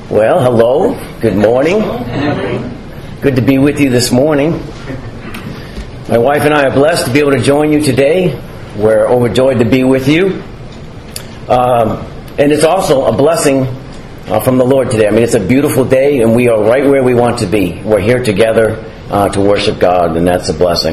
Well, hello. Good morning. Good to be with you this morning. My wife and I are blessed to be able to join you today. We're overjoyed to be with you. And it's also a blessing from the Lord today. I mean, it's a beautiful day, and we are right where we want to be. We're here together to worship God, and that's a blessing.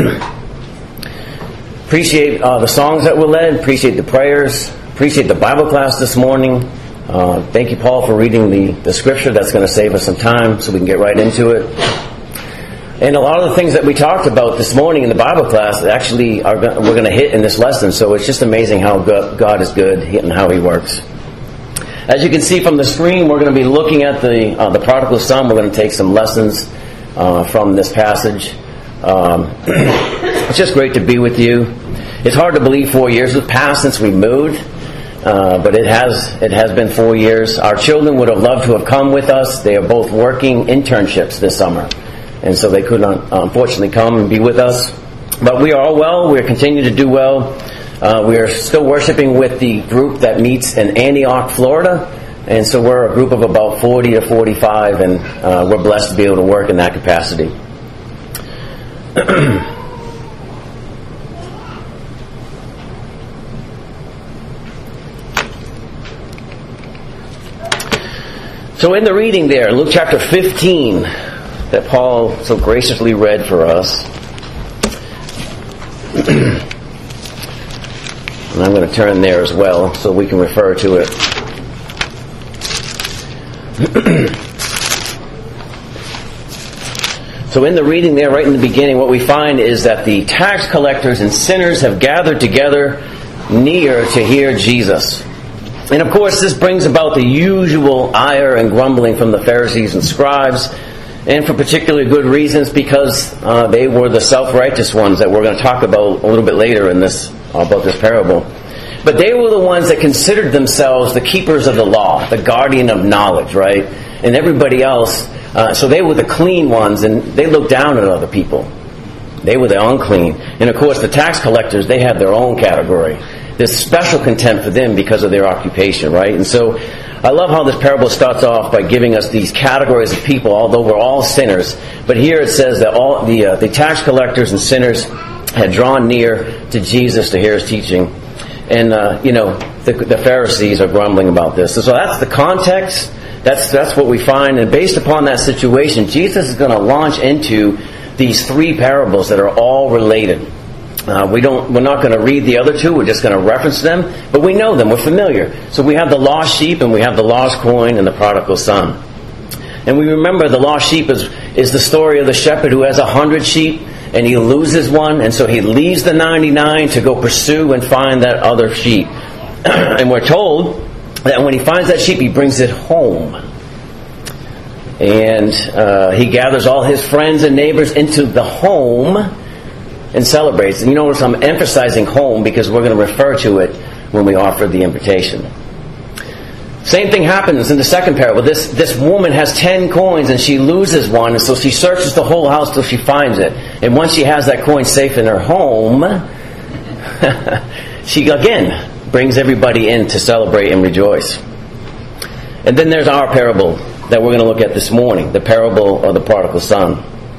Appreciate the songs that were led. Appreciate the prayers. Appreciate the Bible class this morning. Thank you, Paul, for reading the scripture. That's going to save us some time so we can get right into it. And a lot of the things that we talked about this morning in the Bible class actually we're going to hit in this lesson. So it's just amazing how God is good and how He works. As you can see from the screen, we're going to be looking at the prodigal son. We're going to take some lessons from this passage. It's just great to be with you. It's hard to believe 4 years have passed since we moved. But it has been 4 years. Our children would have loved to have come with us. They are both working internships this summer, and so they could not, unfortunately, come and be with us. But we are all well. We are continuing to do well. We are still worshiping with the group that meets in Antioch, Florida, and so we're a group of about 40 to 45, and we're blessed to be able to work in that capacity. So in the reading there, Luke chapter 15, that Paul so graciously read for us, and I'm going to turn there as well so we can refer to it. So in the reading there, right in the beginning, what we find is that the tax collectors and sinners have gathered together near to hear Jesus. And of course, this brings about the usual ire and grumbling from the Pharisees and scribes, and for particularly good reasons, because they were the self-righteous ones that we're going to talk about a little bit later in about this parable. But they were the ones that considered themselves the keepers of the law, the guardian of knowledge, right? And everybody else, so they were the clean ones, and they looked down at other people. They were the unclean. And of course, the tax collectors, they had their own category. There's special contempt for them because of their occupation, right? And so I love how this parable starts off by giving us these categories of people, although we're all sinners. But here it says that all the tax collectors and sinners had drawn near to Jesus to hear His teaching. And, the Pharisees are grumbling about this. So that's the context. That's what we find. And based upon that situation, Jesus is going to launch into these three parables that are all related. We're not going to read the other two. We're just going to reference them. But we know them. We're familiar. So we have the lost sheep, and we have the lost coin, and the prodigal son. And we remember the lost sheep is the story of the shepherd who has 100 sheep, and he loses one, and so he leaves the 99 to go pursue and find that other sheep. And we're told that when he finds that sheep, he brings it home. And he gathers all his friends and neighbors into the home and celebrates. And you notice I'm emphasizing home because we're going to refer to it when we offer the invitation. Same thing happens in the second parable. This woman has 10 coins and she loses one, and so she searches the whole house till she finds it. And once she has that coin safe in her home, she again brings everybody in to celebrate and rejoice. And then there's our parable that we're going to look at this morning, the parable of the prodigal son.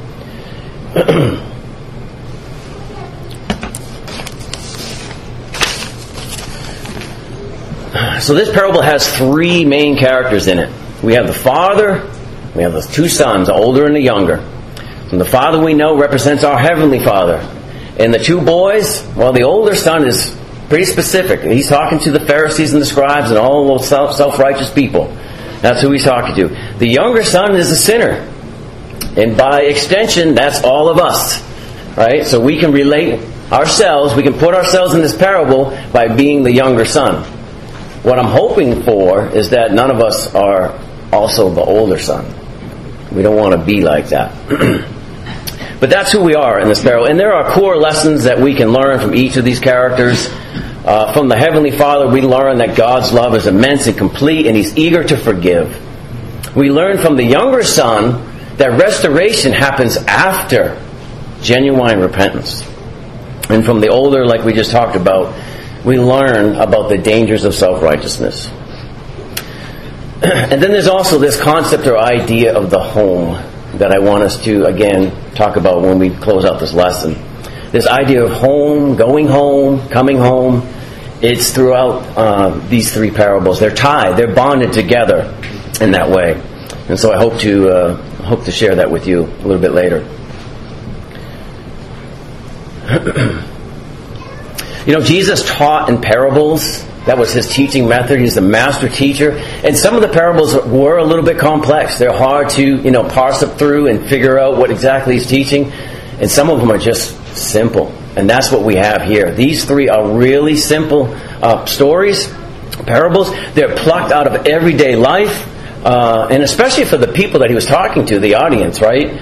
So this parable has three main characters in it. We have the father, we have the two sons, the older and the younger. And the father we know represents our heavenly Father. And the two boys, well, the older son is pretty specific. He's talking to the Pharisees and the scribes and all those self-righteous people. That's who he's talking to. The younger son is a sinner. And by extension, that's all of us. Right? So we can relate ourselves, we can put ourselves in this parable by being the younger son. What I'm hoping for is that none of us are also the older son. We don't want to be like that. But that's who we are in this parable. And there are core lessons that we can learn from each of these characters. From the Heavenly Father, we learn that God's love is immense and complete, and He's eager to forgive. We learn from the younger son that restoration happens after genuine repentance. And from the older, like we just talked about, we learn about the dangers of self-righteousness. And then there's also this concept or idea of the home that I want us to, again, talk about when we close out this lesson. This idea of home, going home, coming home, it's throughout these three parables. They're tied, they're bonded together in that way. And so I hope to share that with you a little bit later. Jesus taught in parables. That was his teaching method. He's a master teacher. And some of the parables were a little bit complex. They're hard to, parse up through and figure out what exactly he's teaching. And some of them are just simple. And that's what we have here. These three are really simple stories, parables. They're plucked out of everyday life. And especially for the people that he was talking to, the audience, right?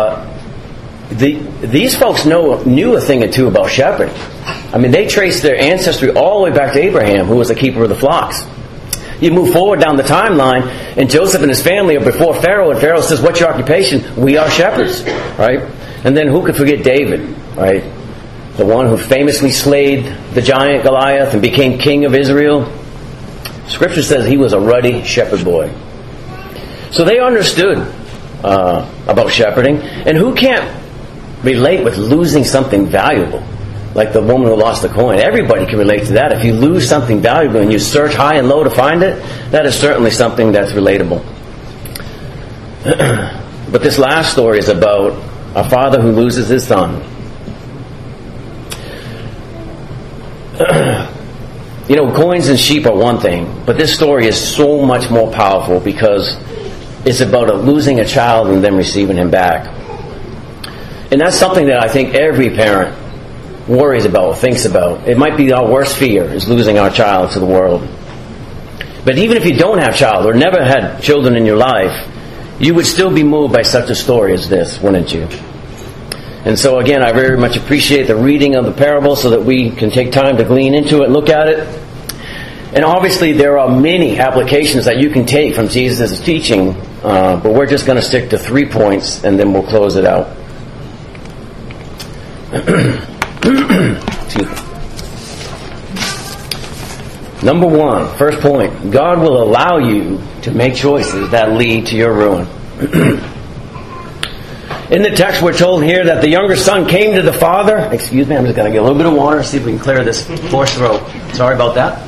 These folks knew a thing or two about shepherding. I mean, they traced their ancestry all the way back to Abraham, who was the keeper of the flocks. You move forward down the timeline, and Joseph and his family are before Pharaoh, and Pharaoh says, "What's your occupation?" "We are shepherds," right? And then who could forget David, right? The one who famously slayed the giant Goliath and became king of Israel. Scripture says he was a ruddy shepherd boy. So they understood about shepherding. And who can't relate with losing something valuable? Like the woman who lost the coin. Everybody can relate to that. If you lose something valuable and you search high and low to find it, that is certainly something that's relatable. But this last story is about a father who loses his son. Coins and sheep are one thing, but this story is so much more powerful because it's about losing a child and then receiving him back. And that's something that I think every parent worries about, thinks about. It might be our worst fear, is losing our child to the world. But even if you don't have a child or never had children in your life, you would still be moved by such a story as this, wouldn't you? And so again, I very much appreciate the reading of the parable so that we can take time to glean into it and look at it. And obviously there are many applications that you can take from Jesus' teaching, but we're just going to stick to 3 points and then we'll close it out. Excuse me. Number 1, first point, God will allow you to make choices that lead to your ruin. In the text we're told here that the younger son came to the father. Excuse me, I'm just going to get a little bit of water, see if we can clear this hoarse throat. Sorry about that.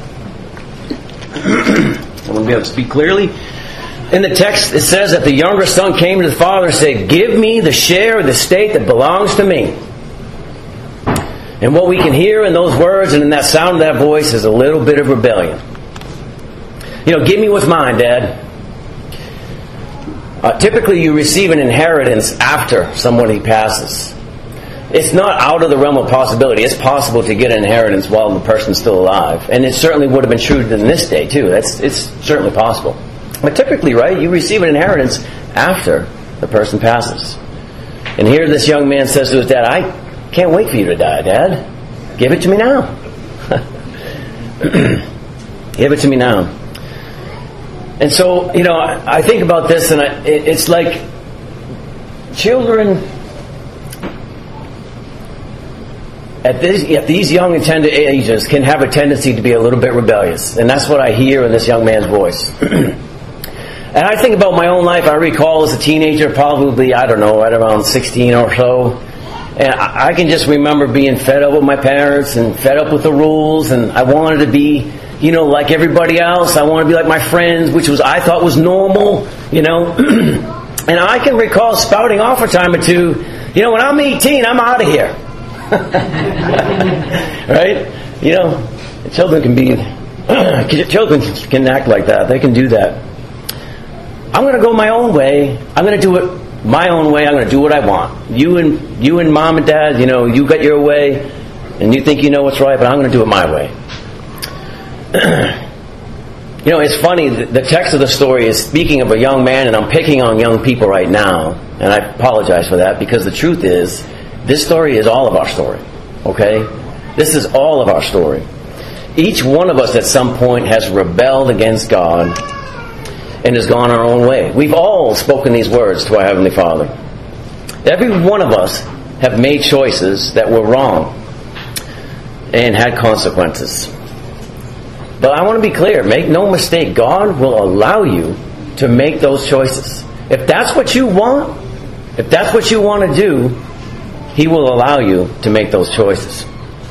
I want to be able to speak clearly. In the text it says that the younger son came to the father and said, "Give me the share of the estate that belongs to me." And what we can hear in those words and in that sound of that voice is a little bit of rebellion. Give me what's mine, Dad. Typically you receive an inheritance after somebody passes. It's not out of the realm of possibility. It's possible to get an inheritance while the person's still alive. And it certainly would have been true in this day too. It's certainly possible. But typically, right, you receive an inheritance after the person passes. And here this young man says to his dad, "I can't wait for you to die, Dad. Give it to me now." Give it to me now. And so, I think about this, and it's like children at these young and tender ages can have a tendency to be a little bit rebellious. And that's what I hear in this young man's voice. And I think about my own life. I recall as a teenager, probably, right around 16 or so. And I can just remember being fed up with my parents and fed up with the rules. And I wanted to be, like everybody else. I wanted to be like my friends, which I thought was normal, And I can recall spouting off a time or two, when I'm 18, I'm out of here. Right? Children can act like that. They can do that. I'm going to go my own way. I'm going to do it my own way. I'm going to do what I want. You and mom and dad, you got your way, and you think you know what's right, but I'm going to do it my way. It's funny. The text of the story is speaking of a young man, and I'm picking on young people right now, and I apologize for that because the truth is, this story is all of our story. Okay? This is all of our story. Each one of us at some point has rebelled against God and has gone our own way. We've all spoken these words to our Heavenly Father. Every one of us have made choices that were wrong and had consequences. But I want to be clear, make no mistake, God will allow you to make those choices. If that's what you want, if that's what you want to do, He will allow you to make those choices.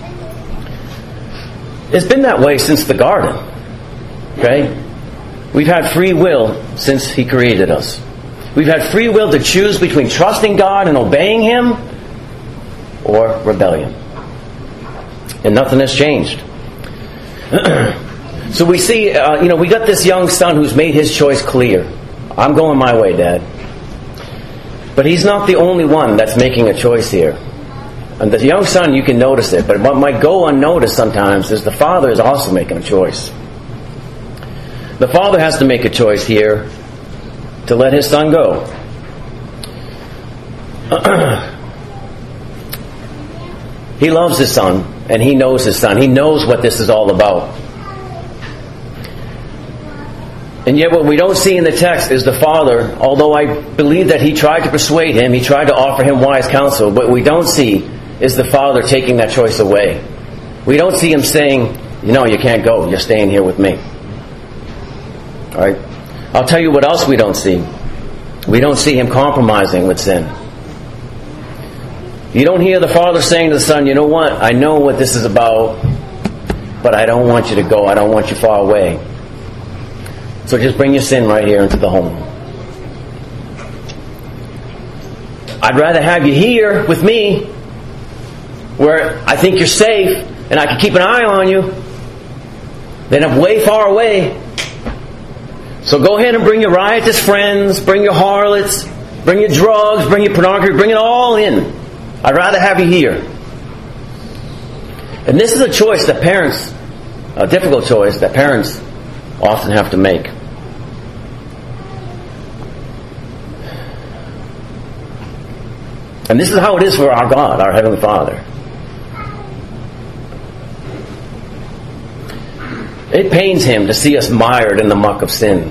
It's been that way since the garden. Okay? We've had free will since He created us. We've had free will to choose between trusting God and obeying Him or rebellion. And nothing has changed. So we see, we got this young son who's made his choice clear. I'm going my way, Dad. But he's not the only one that's making a choice here. And the young son, you can notice it. But what might go unnoticed sometimes is the father is also making a choice. The father has to make a choice here to let his son go. He loves his son, and he knows his son. He knows what this is all about. And yet what we don't see in the text is the father, although I believe that he tried to persuade him, he tried to offer him wise counsel, what we don't see is the father taking that choice away. We don't see him saying, you can't go, you're staying here with me. Alright? I'll tell you what else we don't see. We don't see him compromising with sin. You don't hear the father saying to the son, you know what, I know what this is about, but I don't want you to go, I don't want you far away. So just bring your sin right here into the home. I'd rather have you here with me, where I think you're safe, and I can keep an eye on you, than I'm way far away. So go ahead and bring your riotous friends, bring your harlots, bring your drugs, bring your pornography, bring it all in. I'd rather have you here. And this is a choice that parents, a difficult choice that parents often have to make. And this is how it is for our God, our Heavenly Father. It pains Him to see us mired in the muck of sin.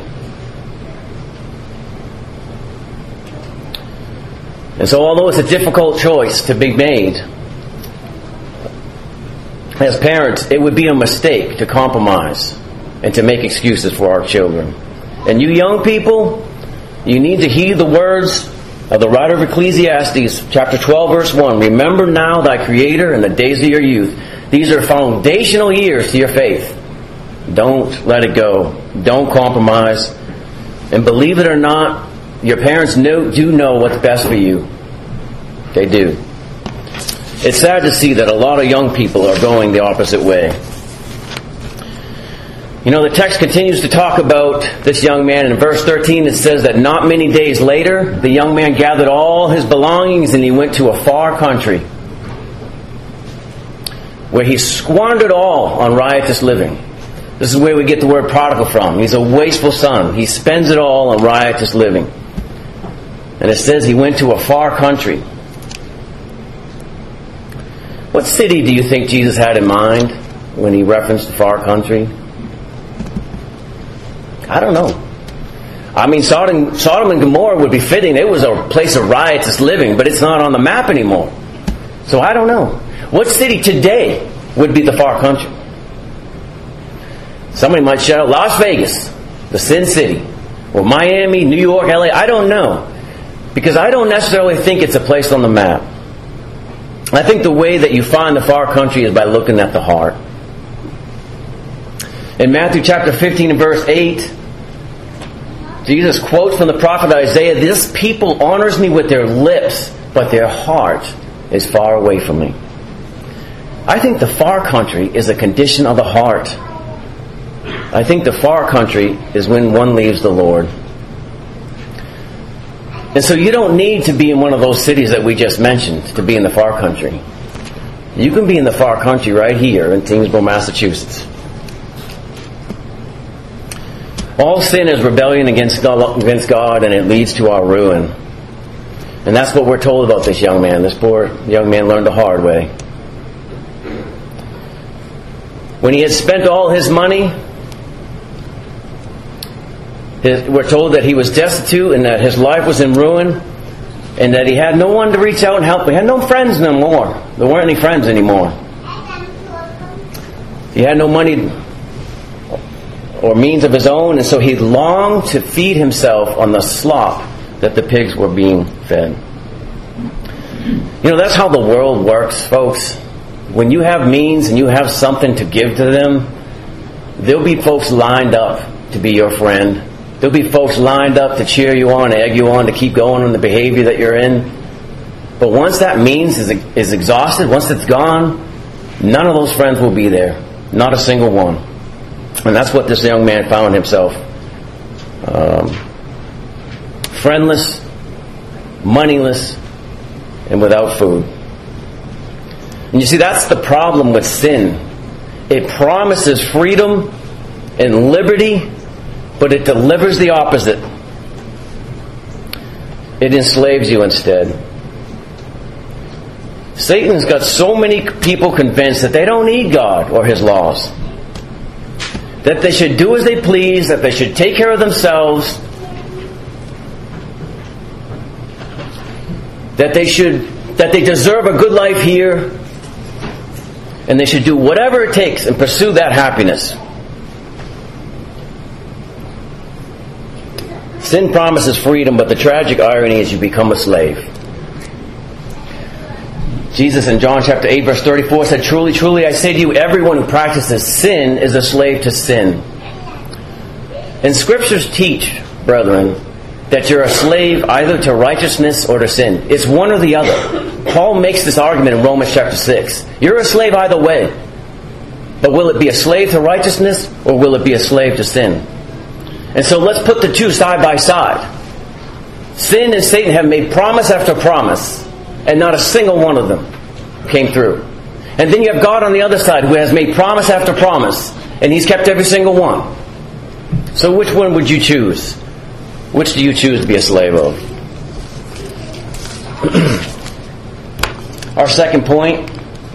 And so although it's a difficult choice to be made, as parents, it would be a mistake to compromise and to make excuses for our children. And you young people, you need to heed the words of the writer of Ecclesiastes, chapter 12, verse 1. Remember now thy Creator in the days of your youth. These are foundational years to your faith. Don't let it go. Don't compromise. And believe it or not, your parents do know what's best for you. They do. It's sad to see that a lot of young people are going the opposite way. The text continues to talk about this young man. In verse 13 it says that not many days later, the young man gathered all his belongings and he went to a far country where he squandered all on riotous living. This is where we get the word prodigal from. He's a wasteful son. He spends it all on riotous living. And it says he went to a far country. What city do you think Jesus had in mind when he referenced the far country? I don't know. I mean, Sodom and Gomorrah would be fitting. It was a place of riotous living, but it's not on the map anymore. So I don't know. What city today would be the far country? Somebody might shout out Las Vegas, the Sin City, or Miami, New York, LA. I don't know. Because I don't necessarily think it's a place on the map. I think the way that you find the far country is by looking at the heart. In Matthew chapter 15 and verse 8, Jesus quotes from the prophet Isaiah, "This people honors me with their lips, but their heart is far away from me." I think the far country is a condition of the heart. I think the far country is when one leaves the Lord. And so you don't need to be in one of those cities that we just mentioned to be in the far country. You can be in the far country right here in Tyngsboro, Massachusetts. All sin is rebellion against God, and it leads to our ruin. And that's what we're told about this young man. This poor young man learned the hard way. When he had spent all his money, we're told that he was destitute and that his life was in ruin and that he had no one to reach out and help. He had no friends no more. There weren't any friends anymore. He had no money or means of his own, and so he longed to feed himself on the slop that the pigs were being fed. You know, that's how the world works, folks. When you have means and you have something to give to them, there'll be folks lined up to be your friend. There'll be folks lined up to cheer you on, egg you on, to keep going on the behavior that you're in. But once that means is exhausted, once it's gone, none of those friends will be there. Not a single one. And that's what this young man found himself. Friendless, moneyless, and without food. And you see, that's the problem with sin. It promises freedom and liberty, but it delivers the opposite. It enslaves you instead. Satan's got so many people convinced that they don't need God or His laws. That they should do as they please, that they should take care of themselves, that they deserve a good life here, and they should do whatever it takes and pursue that happiness. Sin promises freedom, but the tragic irony is you become a slave. Jesus in John chapter 8 verse 34 said, "Truly, truly, I say to you, everyone who practices sin is a slave to sin." And Scriptures teach, brethren, that you're a slave either to righteousness or to sin. It's one or the other. Paul makes this argument in Romans chapter 6. You're a slave either way. But will it be a slave to righteousness or will it be a slave to sin? And so let's put the two side by side. Sin and Satan have made promise after promise, and not a single one of them came through. And then you have God on the other side, who has made promise after promise, and He's kept every single one. So which one would you choose? Which do you choose to be a slave of? Our second point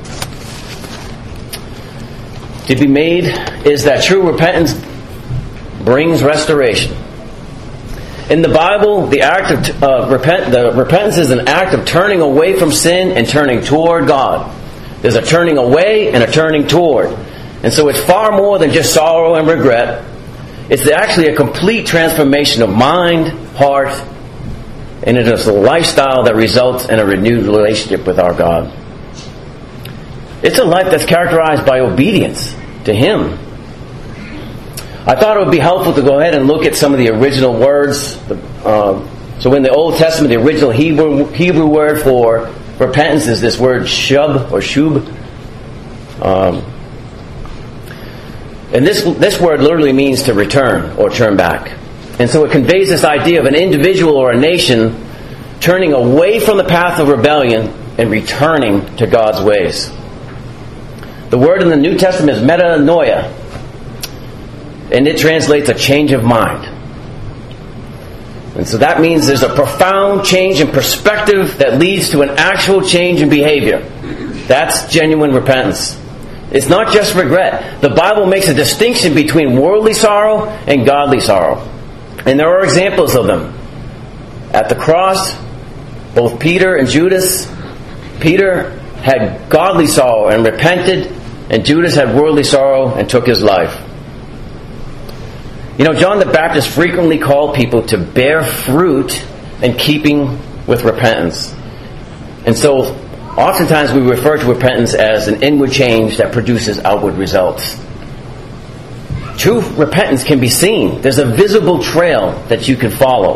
to be made is that true repentance brings restoration. In the Bible, the repentance is an act of turning away from sin and turning toward God. There's a turning away and a turning toward. And so it's far more than just sorrow and regret. It's actually a complete transformation of mind, heart, and it is a lifestyle that results in a renewed relationship with our God. It's a life that's characterized by obedience to Him. I thought it would be helpful to go ahead and look at some of the original words. So in the Old Testament, the original Hebrew word for repentance is this word shub or shub. And this word literally means to return or turn back. And so it conveys this idea of an individual or a nation turning away from the path of rebellion and returning to God's ways. The word in the New Testament is metanoia, and it translates a change of mind. And so that means there's a profound change in perspective that leads to an actual change in behavior. That's genuine repentance. It's not just regret. The Bible makes a distinction between worldly sorrow and godly sorrow. And there are examples of them. At the cross, both Peter and Judas. Peter had godly sorrow and repented, and Judas had worldly sorrow and took his life. You know, John the Baptist frequently called people to bear fruit in keeping with repentance. And so, oftentimes we refer to repentance as an inward change that produces outward results. True repentance can be seen. There's a visible trail that you can follow.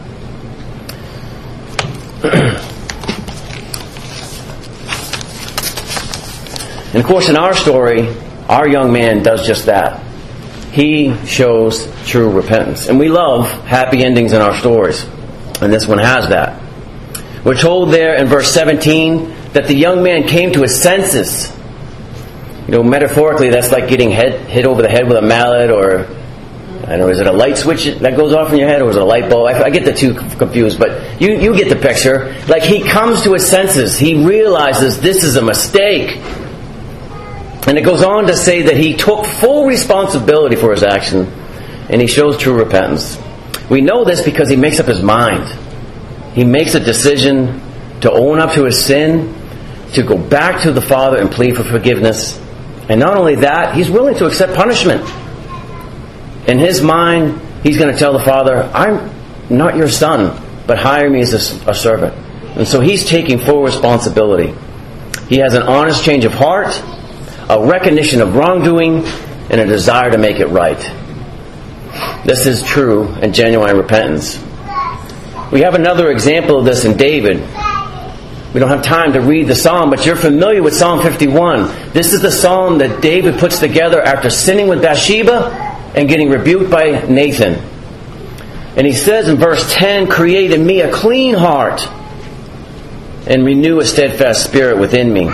And of course, in our story, our young man does just that. He shows true repentance. And we love happy endings in our stories. And this one has that. We're told there in verse 17 that the young man came to his senses. You know, metaphorically, that's like getting hit over the head with a mallet, or, I don't know, is it a light switch that goes off in your head, or is it a light bulb? I get the two confused, but you get the picture. Like, he comes to his senses. He realizes this is a mistake. And it goes on to say that he took full responsibility for his action, and he shows true repentance. We know this because he makes up his mind. He makes a decision to own up to his sin, to go back to the Father and plead for forgiveness. And not only that, he's willing to accept punishment. In his mind, he's going to tell the father, I'm not your son, but hire me as a servant. And so he's taking full responsibility. He has an honest change of heart, a recognition of wrongdoing, and a desire to make it right. This is true and genuine repentance. We have another example of this in David. We don't have time to read the psalm, but you're familiar with Psalm 51. This is the psalm that David puts together after sinning with Bathsheba and getting rebuked by Nathan. And he says in verse 10, "Create in me a clean heart and renew a steadfast spirit within me."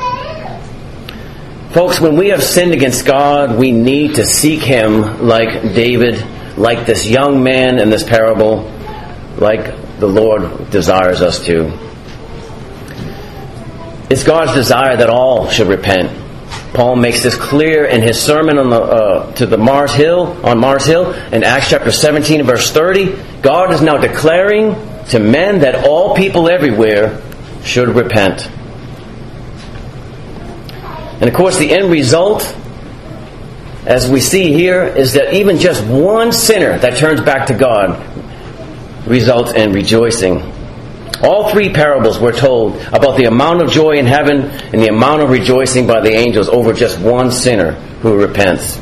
Folks, when we have sinned against God, we need to seek Him like David, like this young man in this parable, like the Lord desires us to. It's God's desire that all should repent. Paul makes this clear in his sermon on Mars Hill in Acts chapter 17 and verse 30. God is now declaring to men that all people everywhere should repent. And of course, the end result, as we see here, is that even just one sinner that turns back to God results in rejoicing. All three parables were told about the amount of joy in heaven and the amount of rejoicing by the angels over just one sinner who repents.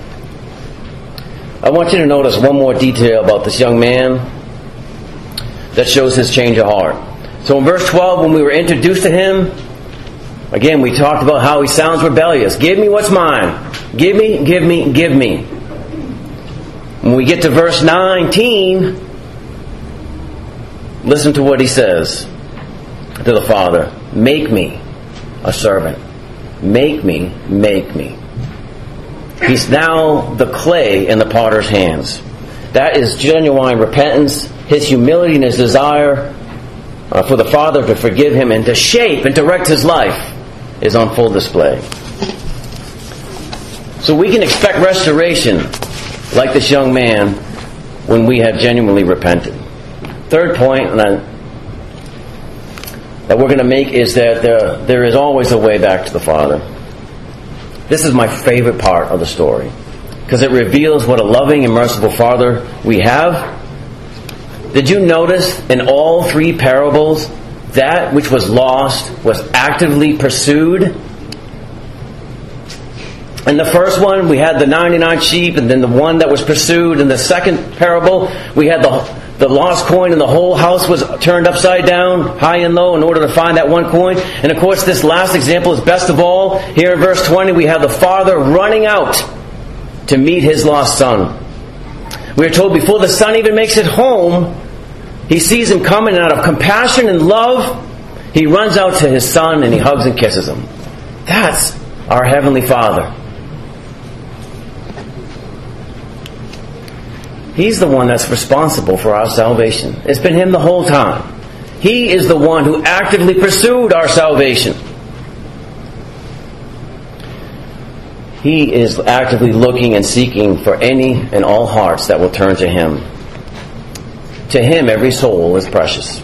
I want you to notice one more detail about this young man that shows his change of heart. So in verse 12, when we were introduced to him, again, we talked about how he sounds rebellious. Give me what's mine. Give me, give me, give me. When we get to verse 19, listen to what he says to the Father. Make me a servant. Make me, make me. He's now the clay in the potter's hands. That is genuine repentance. His humility and his desire for the Father to forgive him and to shape and direct his life is on full display. So we can expect restoration like this young man when we have genuinely repented. Third point that we're going to make is that there is always a way back to the Father. This is my favorite part of the story because it reveals what a loving and merciful Father we have. Did you notice in all three parables that which was lost was actively pursued? In the first one, we had the 99 sheep and then the one that was pursued. In the second parable, we had the lost coin and the whole house was turned upside down, high and low, in order to find that one coin. And of course, this last example is best of all. Here in verse 20, we have the father running out to meet his lost son. We are told before the son even makes it home, he sees him coming, and out of compassion and love, he runs out to his son and he hugs and kisses him. That's our Heavenly Father. He's the one that's responsible for our salvation. It's been Him the whole time. He is the one who actively pursued our salvation. He is actively looking and seeking for any and all hearts that will turn to Him. To Him, every soul is precious.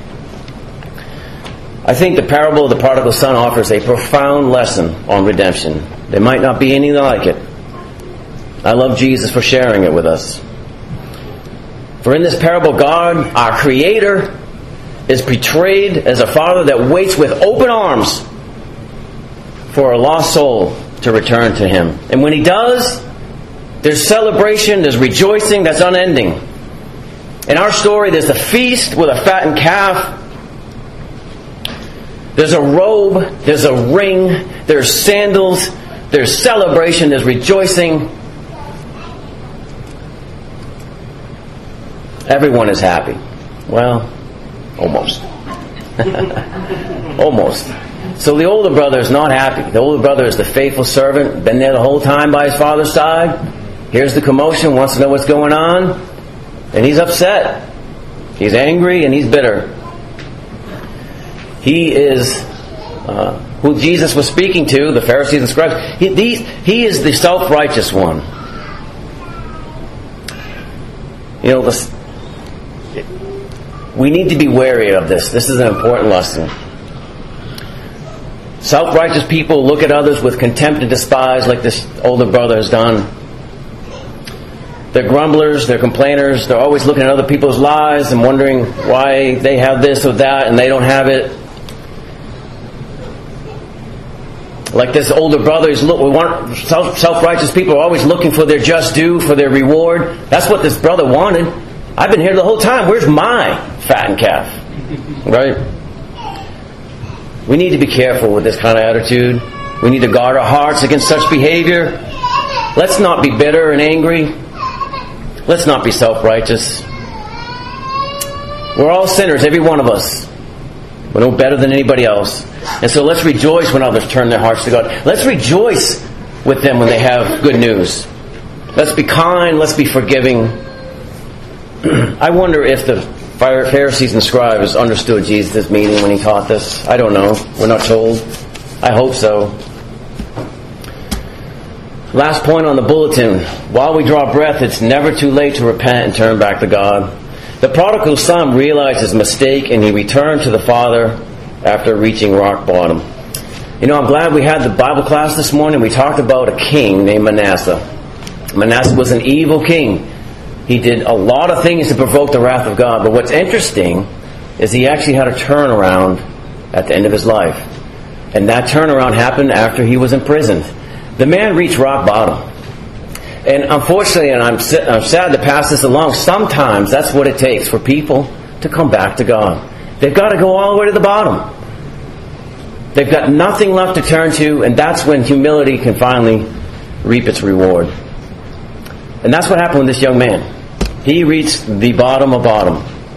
I think the parable of the prodigal son offers a profound lesson on redemption. There might not be anything like it. I love Jesus for sharing it with us. For in this parable, God, our Creator, is portrayed as a Father that waits with open arms for a lost soul to return to Him. And when He does, there's celebration, there's rejoicing that's unending. In our story, there's a feast with a fattened calf. There's a robe, there's a ring, there's sandals, there's celebration, there's rejoicing. Everyone is happy. Well, almost. Almost. So the older brother is not happy. The older brother is the faithful servant, been there the whole time by his father's side. Here's the commotion, wants to know what's going on. And he's upset. He's angry and he's bitter. He is who Jesus was speaking to, the Pharisees and scribes. He is the self-righteous one. You know, we need to be wary of this. This is an important lesson. Self-righteous people look at others with contempt and despise like this older brother has done. They're grumblers, they're complainers, they're always looking at other people's lives and wondering why they have this or that and they don't have it. Like this older brother, self-righteous people are always looking for their just due, for their reward. That's what this brother wanted. I've been here the whole time. Where's my fattened calf? Right? We need to be careful with this kind of attitude. We need to guard our hearts against such behavior. Let's not be bitter and angry. Let's not be self-righteous. We're all sinners, every one of us. We're no better than anybody else. And so let's rejoice when others turn their hearts to God. Let's rejoice with them when they have good news. Let's be kind. Let's be forgiving. I wonder if the Pharisees and scribes understood Jesus' meaning when he taught this. I don't know. We're not told. I hope so. Last point on the bulletin. While we draw breath, it's never too late to repent and turn back to God. The prodigal son realized his mistake and he returned to the Father after reaching rock bottom. You know, I'm glad we had the Bible class this morning. We talked about a king named Manasseh. Manasseh was an evil king. He did a lot of things to provoke the wrath of God. But what's interesting is he actually had a turnaround at the end of his life. And that turnaround happened after he was imprisoned. The man reached rock bottom. And unfortunately, and I'm sad to pass this along, sometimes that's what it takes for people to come back to God. They've got to go all the way to the bottom. They've got nothing left to turn to, and that's when humility can finally reap its reward. And that's what happened with this young man. He reached the bottom of bottom.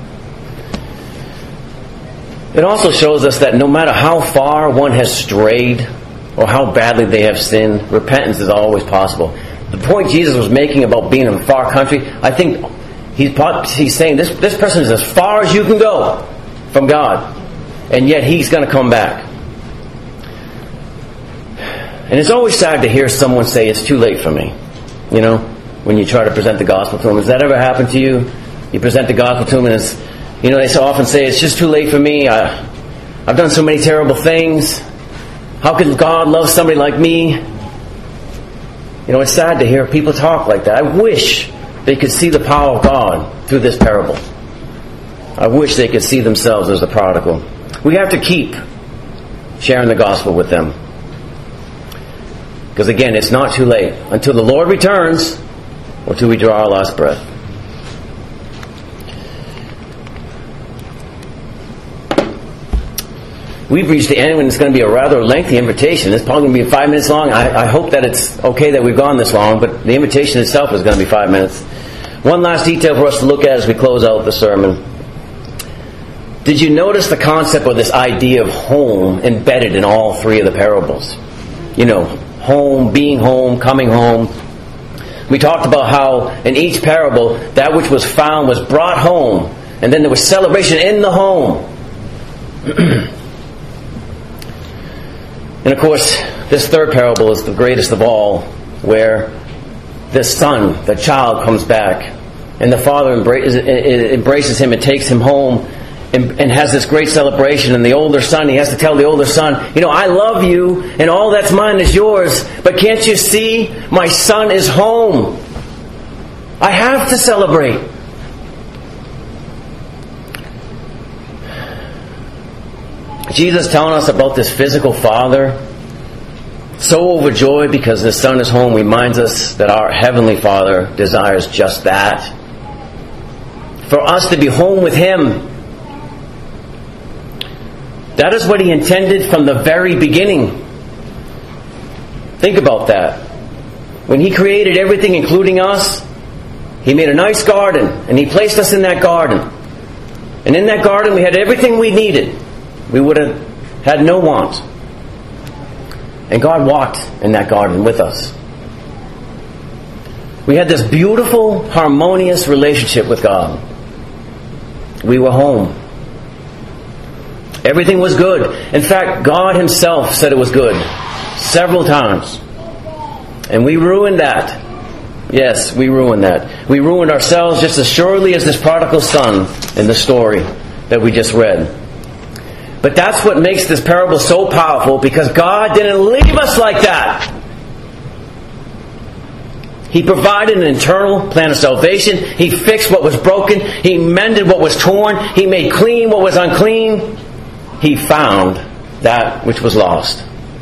It also shows us that no matter how far one has strayed or how badly they have sinned, repentance is always possible. The point Jesus was making about being in a far country, I think he's saying this person is as far as you can go from God, and yet he's going to come back. And it's always sad to hear someone say, it's too late for me. You know, when you try to present the gospel to them. Has that ever happened to you? You present the gospel to them and it's, you know, they so often say, it's just too late for me. I've done so many terrible things. How could God love somebody like me? You know, it's sad to hear people talk like that. I wish they could see the power of God through this parable. I wish they could see themselves as the prodigal. We have to keep sharing the gospel with them. Because again, it's not too late. Until the Lord returns, or till we draw our last breath. We've reached the end, and it's going to be a rather lengthy invitation. It's probably going to be 5 minutes long. I hope that it's okay that we've gone this long, but the invitation itself is going to be 5 minutes. One last detail for us to look at as we close out the sermon. Did you notice the concept of this idea of home embedded in all three of the parables? You know, home, being home, coming home. We talked about how in each parable, that which was found was brought home, and then there was celebration in the home. And of course, this third parable is the greatest of all, where the son, the child, comes back, and the father embraces him and takes him home, and has this great celebration. And the older son, he has to tell the older son, you know, I love you, and all that's mine is yours, but can't you see, my son is home. I have to celebrate. Jesus telling us about this physical father, so overjoyed because his son is home, reminds us that our heavenly Father desires just that. For us to be home with him. That is what he intended from the very beginning. Think about that. When he created everything, including us, he made a nice garden, and he placed us in that garden. And in that garden we had everything we needed. We would have had no want. And God walked in that garden with us. We had this beautiful, harmonious relationship with God. We were home. Everything was good. In fact, God himself said it was good several times. And we ruined that. Yes, we ruined that. We ruined ourselves just as surely as this prodigal son in the story that we just read. But that's what makes this parable so powerful, because God didn't leave us like that. He provided an internal plan of salvation. He fixed what was broken. He mended what was torn. He made clean what was unclean. He found that which was lost.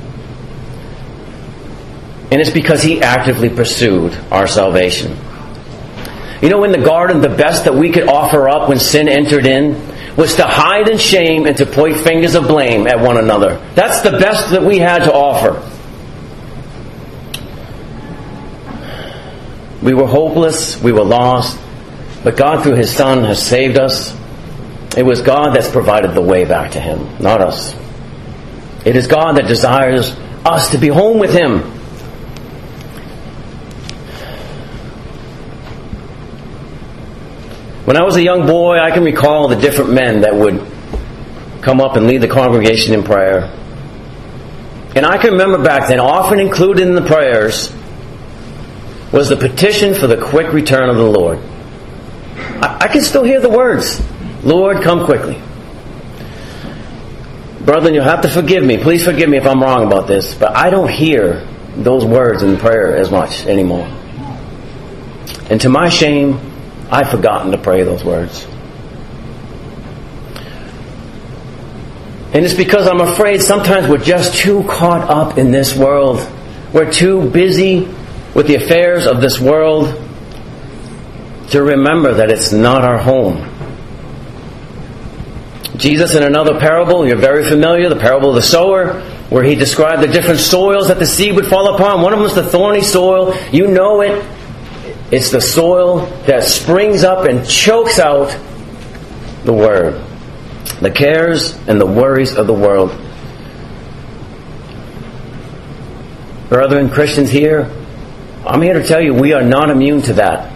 And it's because He actively pursued our salvation. You know, in the garden, the best that we could offer up when sin entered in was to hide in shame and to point fingers of blame at one another. That's the best that we had to offer. We were hopeless, we were lost, but God through His Son has saved us. It was God that's provided the way back to Him, not us. It is God that desires us to be home with Him. When I was a young boy, I can recall the different men that would come up and lead the congregation in prayer. And I can remember back then, often included in the prayers was the petition for the quick return of the Lord. I can still hear the words, Lord, come quickly. Brethren, you'll have to forgive me. Please forgive me if I'm wrong about this, but I don't hear those words in prayer as much anymore. And to my shame, I've forgotten to pray those words. And it's because I'm afraid sometimes we're just too caught up in this world. We're too busy with the affairs of this world to remember that it's not our home. Jesus, in another parable, you're very familiar, the parable of the sower, where He described the different soils that the seed would fall upon. One of them is the thorny soil. You know it. It's the soil that springs up and chokes out the Word. The cares and the worries of the world. Brethren, Christians here, I'm here to tell you we are not immune to that.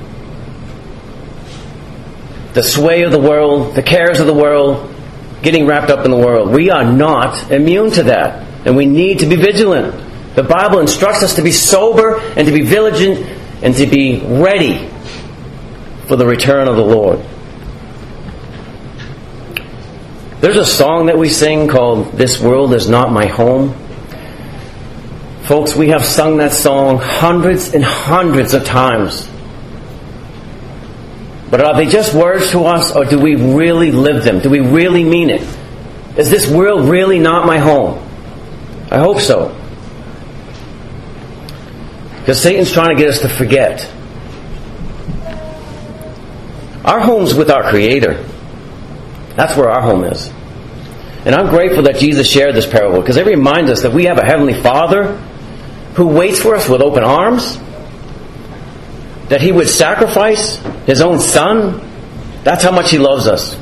The sway of the world, the cares of the world, getting wrapped up in the world. We are not immune to that. And we need to be vigilant. The Bible instructs us to be sober and to be vigilant and to be ready for the return of the Lord. There's a song that we sing called "This World Is Not My Home." Folks, we have sung that song hundreds and hundreds of times. But are they just words to us, or do we really live them? Do we really mean it? Is this world really not my home? I hope so. Because Satan's trying to get us to forget. Our home's with our Creator. That's where our home is. And I'm grateful that Jesus shared this parable, because it reminds us that we have a Heavenly Father who waits for us with open arms, that He would sacrifice His own Son. That's how much He loves us.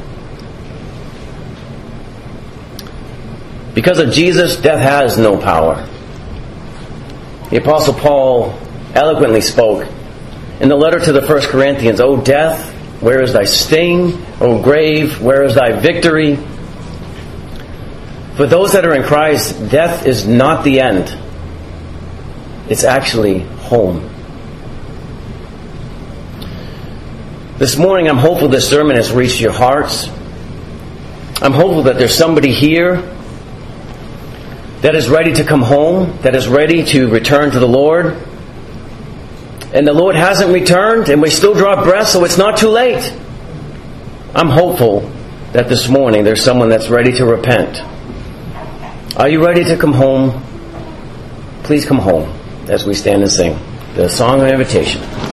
Because of Jesus, death has no power. The Apostle Paul eloquently spoke in the letter to the 1 Corinthians, "O death, where is thy sting? O grave, where is thy victory?" For those that are in Christ, death is not the end. It's actually home. This morning, I'm hopeful this sermon has reached your hearts. I'm hopeful that there's somebody here that is ready to come home, that is ready to return to the Lord. And the Lord hasn't returned, and we still draw breath, so it's not too late. I'm hopeful that this morning there's someone that's ready to repent. Are you ready to come home? Please come home as we stand and sing the song of invitation.